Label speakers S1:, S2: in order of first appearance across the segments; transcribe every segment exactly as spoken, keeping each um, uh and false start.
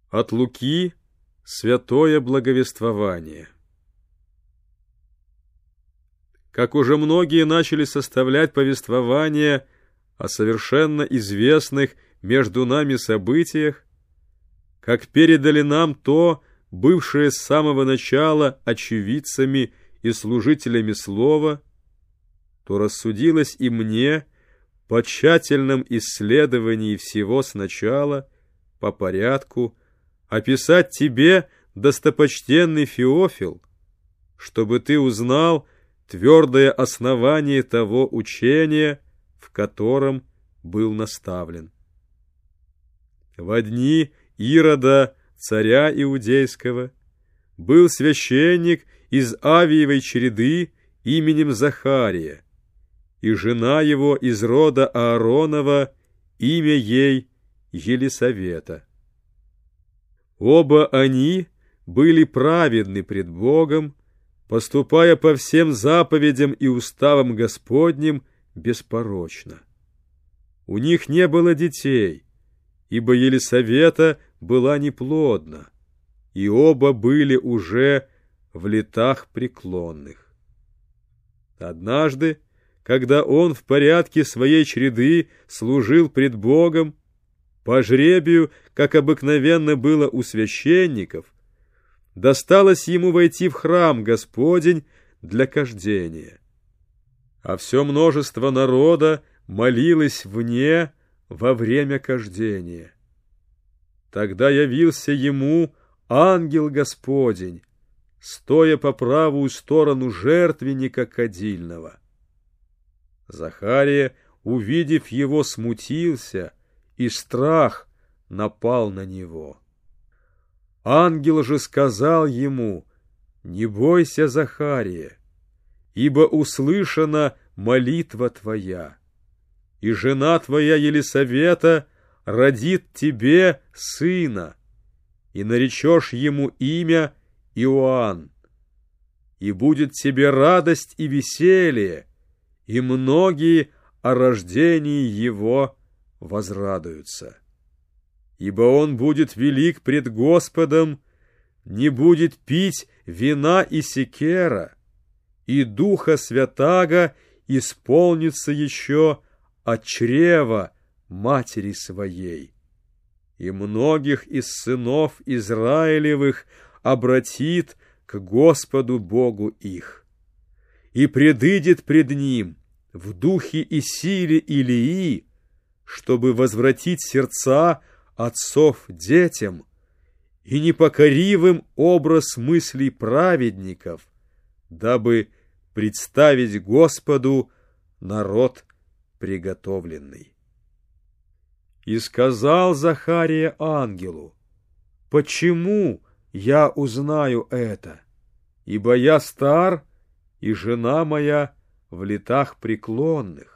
S1: От Луки святое благовествование. Как уже многие начали составлять повествование о совершенно известных между нами событиях, как передали нам то, бывшее с самого начала очевидцами и служителями слова, то рассудилось и мне по тщательном исследовании всего сначала, по порядку, описать тебе, достопочтенный Феофил, чтобы ты узнал твердое основание того учения, в котором был наставлен. Во дни Ирода, царя Иудейского, был священник из Авиевой череды именем Захария, и жена его из рода Ааронова, имя ей Елисавета. Оба они были праведны пред Богом, поступая по всем заповедям и уставам Господним беспорочно. У них не было детей, ибо Елисавета была неплодна, и оба были уже в летах преклонных. Однажды, когда он в порядке своей череды служил пред Богом, по жребию, как обыкновенно было у священников, досталось ему войти в храм Господень для кождения. А все множество народа молилось вне во время кождения. Тогда явился ему ангел Господень, стоя по правую сторону жертвенника кадильного. Захария, увидев его, смутился, и страх напал на него. Ангел же сказал ему: «Не бойся, Захария, ибо услышана молитва твоя, и жена твоя Елисавета родит тебе сына, и наречешь ему имя Иоанн, и будет тебе радость и веселье, и многие о рождении его возрадуются. Ибо он будет велик пред Господом, не будет пить вина и секера, и Духа Святаго исполнится еще от чрева матери своей. И многих из сынов Израилевых обратит к Господу Богу их. И предыдет пред Ним в духе и силе Илии, чтобы возвратить сердца отцов детям и непокоривым образ мыслей праведников, дабы представить Господу народ приготовленный. И сказал Захария ангелу: «Почему я узнаю это? Ибо я стар, и жена моя в летах преклонных».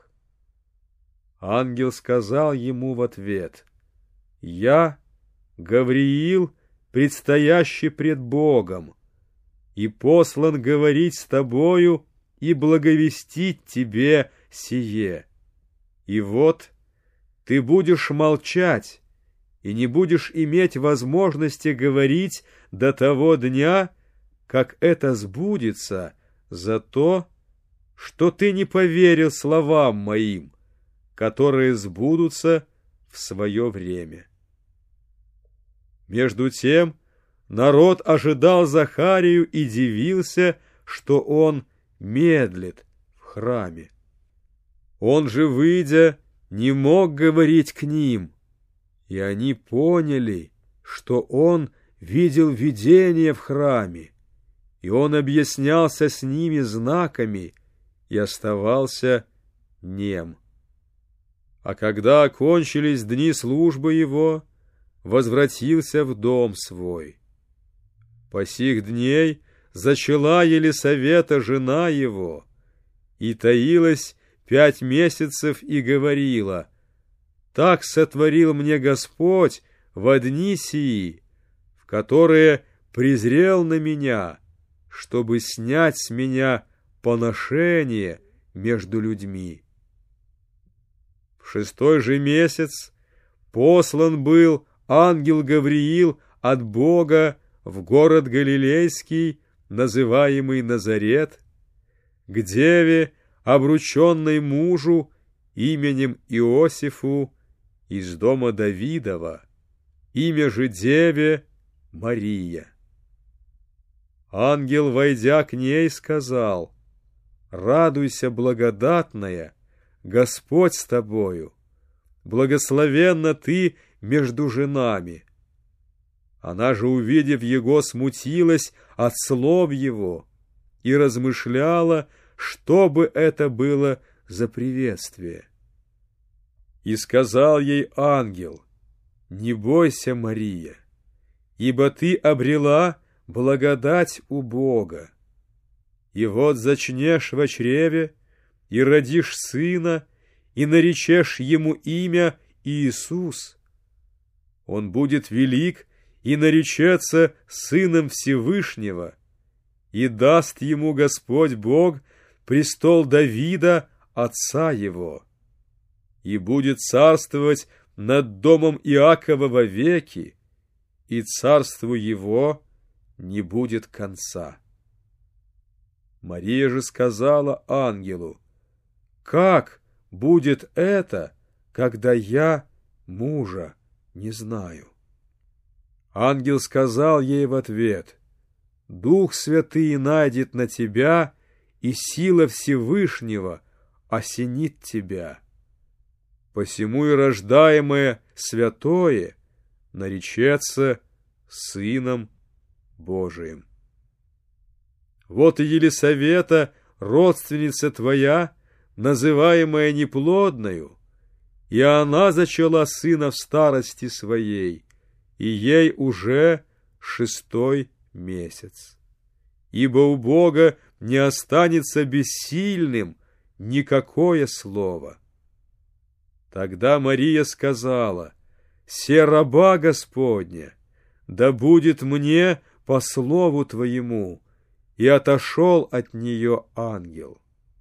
S1: Ангел сказал ему в ответ: «Я, Гавриил, предстоящий пред Богом, и послан говорить с тобою и благовестить тебе сие. И вот ты будешь молчать и не будешь иметь возможности говорить до того дня, как это сбудется, за то, что ты не поверил словам моим, которые сбудутся в свое время». Между тем народ ожидал Захарию и дивился, что он медлит в храме. Он же, выйдя, не мог говорить к ним, и они поняли, что он видел видение в храме, и он объяснялся с ними знаками и оставался нем. А когда окончились дни службы его, возвратился в дом свой. По сих дней зачала Елисавета, жена его, и таилась пять месяцев и говорила: «Так сотворил мне Господь во дни сии, в которые презрел на меня, чтобы снять с меня поношение между людьми». В шестой же месяц послан был ангел Гавриил от Бога в город Галилейский, называемый Назарет, к деве, обрученной мужу именем Иосифу из дома Давидова, имя же деве Мария. Ангел, войдя к ней, сказал: «Радуйся, благодатная, Господь с тобою, благословенна ты между женами». Она же, увидев его, смутилась от слов его и размышляла, что бы это было за приветствие. И сказал ей ангел: «Не бойся, Мария, ибо ты обрела благодать у Бога. И вот зачнешь во чреве, и родишь сына, и наречешь ему имя Иисус. Он будет велик и наречется Сыном Всевышнего, и даст ему Господь Бог престол Давида, отца его, и будет царствовать над домом Иакова вовеки, и царству его не будет конца». Мария же сказала ангелу: «Как будет это, когда я мужа не знаю?» Ангел сказал ей в ответ: «Дух Святый найдет на тебя, и сила Всевышнего осенит тебя. Посему и рождаемое святое наречется Сыном Божиим. Вот и Елисавета, родственница твоя, называемая неплодною, и она зачала сына в старости своей, и ей уже шестой месяц. Ибо у Бога не останется бессильным никакое слово». Тогда Мария сказала: «Се раба Господня, да будет мне по слову твоему», и отошел от нее ангел.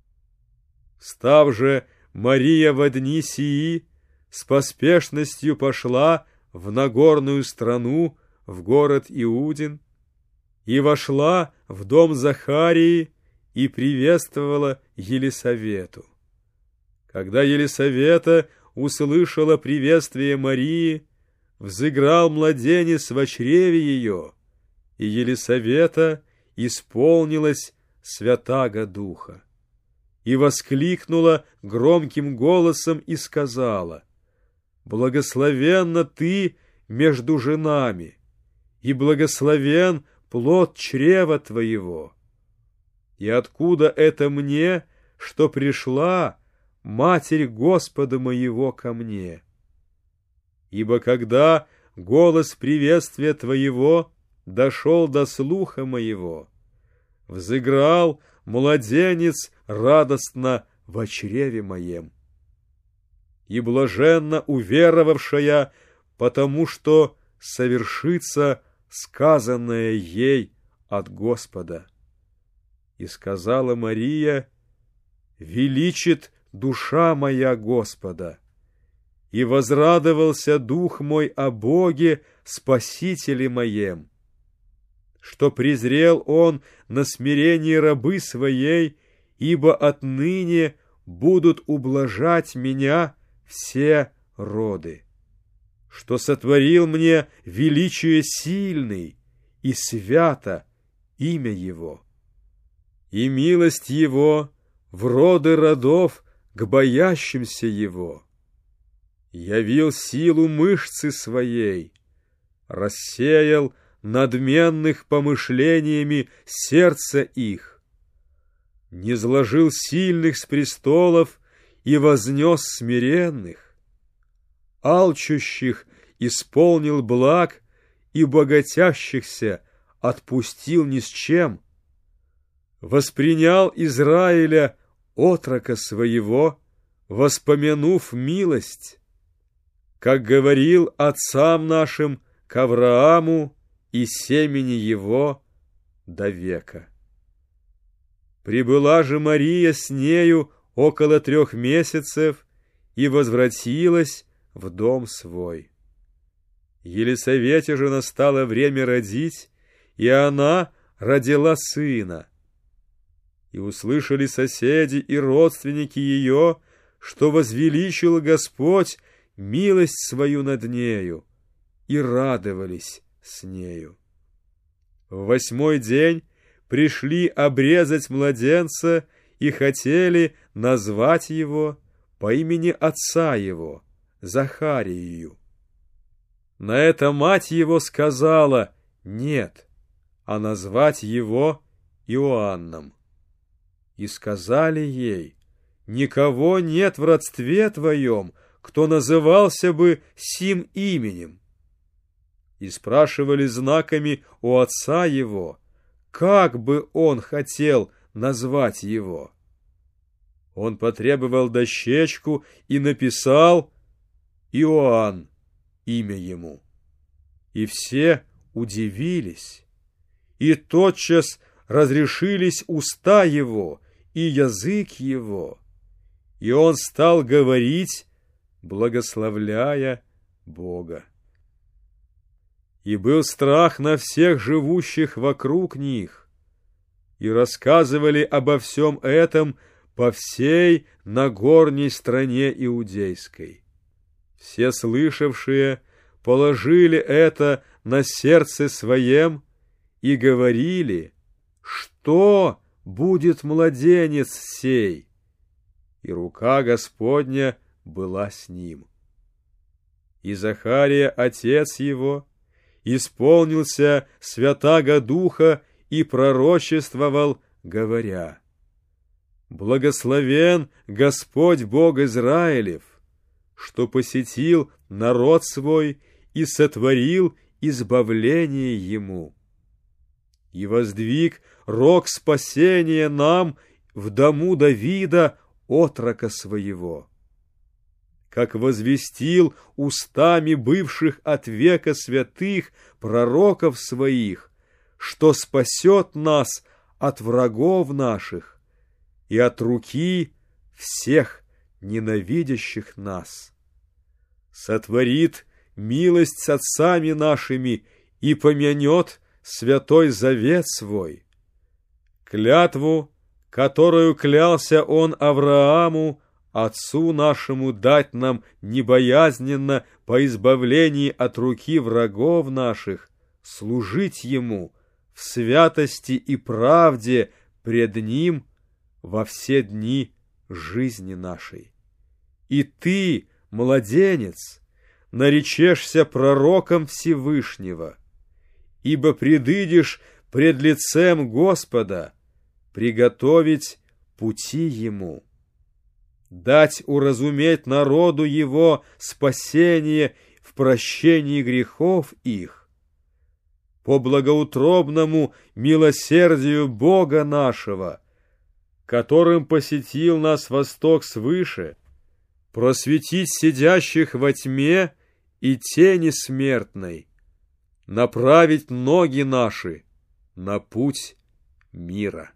S1: Став же Мария во дни сии, с поспешностью пошла в Нагорную страну, в город Иудин, и вошла в дом Захарии и приветствовала Елисавету. Когда Елисавета услышала приветствие Марии, взыграл младенец во чреве ее, и Елисавета исполнилась Святаго Духа, и воскликнула громким голосом и сказала: «Благословенна ты между женами, и благословен плод чрева твоего. И откуда это мне, что пришла Матерь Господа моего ко мне? Ибо когда голос приветствия твоего дошел до слуха моего, взыграл младенец радостно во чреве моем. И блаженна уверовавшая, потому что совершится сказанное ей от Господа». И сказала Мария: «Величит душа моя Господа, и возрадовался дух мой о Боге Спасителе моем, что презрел он на смирение рабы своей, ибо отныне будут ублажать меня все роды, что сотворил мне величие сильный, и свято имя его, и милость его в роды родов к боящимся его. Явил силу мышцы своей, рассеял надменных помышлениями сердца их, низложил сильных с престолов и вознес смиренных, алчущих исполнил благ и богатящихся отпустил ни с чем, воспринял Израиля отрока своего, воспомянув милость, как говорил отцам нашим к Аврааму и семени его до века. Прибыла же Мария с нею около трех месяцев и возвратилась в дом свой. Елисавете же настало время родить, и она родила сына. И услышали соседи и родственники ее, что возвеличил Господь милость свою над нею, и радовались с нею. В восьмой день пришли обрезать младенца и хотели назвать его по имени отца его, Захарию. На это мать его сказала «нет», а назвать его Иоанном. И сказали ей: «Никого нет в родстве твоем, кто назывался бы сим именем». И спрашивали знаками у отца его, как бы он хотел назвать его. Он потребовал дощечку и написал «Иоанн» имя ему. И все удивились, и тотчас разрешились уста его и язык его, и он стал говорить, благословляя Бога. И был страх на всех живущих вокруг них, и рассказывали обо всем этом по всей Нагорней стране иудейской. Все слышавшие положили это на сердце своем и говорили: что будет младенец сей? И рука Господня была с ним. И Захария, отец его, исполнился Святаго Духа и пророчествовал, говоря: благословен Господь Бог Израилев, что посетил народ свой и сотворил избавление ему, и воздвиг рог спасения нам в дому Давида, отрока своего, как возвестил устами бывших от века святых пророков своих, что спасет нас от врагов наших и от руки всех ненавидящих нас. Сотворит милость с отцами нашими и помянет святой завет свой, клятву, которую клялся он Аврааму, отцу нашему, дать нам небоязненно по избавлении от руки врагов наших, служить ему в святости и правде пред ним во все дни жизни нашей. И ты, младенец, наречешься пророком Всевышнего, ибо предыдешь пред лицем Господа приготовить пути ему, дать уразуметь народу его спасение в прощении грехов их, по благоутробному милосердию Бога нашего, которым посетил нас восток свыше, просветить сидящих во тьме и тени смертной, направить ноги наши на путь мира.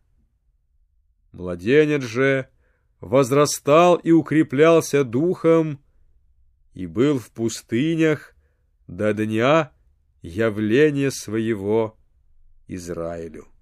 S1: Младенец же возрастал и укреплялся духом, и был в пустынях до дня явления своего Израилю.